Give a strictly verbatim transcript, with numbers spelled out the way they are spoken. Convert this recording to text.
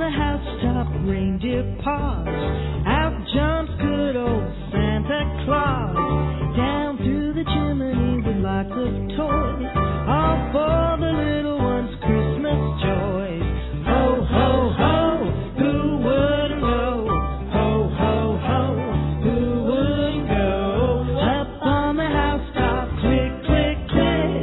the housetop, reindeer paws. Out jumps good old Santa Claus.